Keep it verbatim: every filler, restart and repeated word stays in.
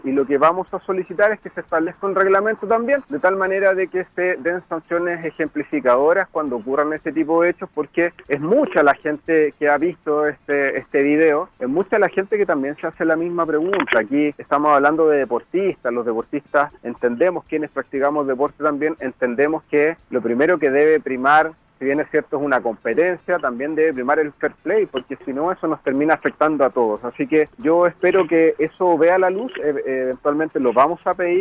y lo que vamos a solicitar es que se establezca un reglamento también, de tal manera de que se den sanciones ejemplificadoras cuando ocurran este tipo de hechos, porque es mucha la gente que ha visto este, este video, es mucha la gente que también se hace la misma pregunta. Aquí estamos hablando de deportistas, los deportistas entendemos, quienes practicamos deporte también, entendemos que lo primero que debe primar, si bien es cierto es una competencia, también debe primar el fair play, porque si no eso nos termina afectando a todos. Así que yo espero que eso vea la luz, e- eventualmente lo vamos a pedir.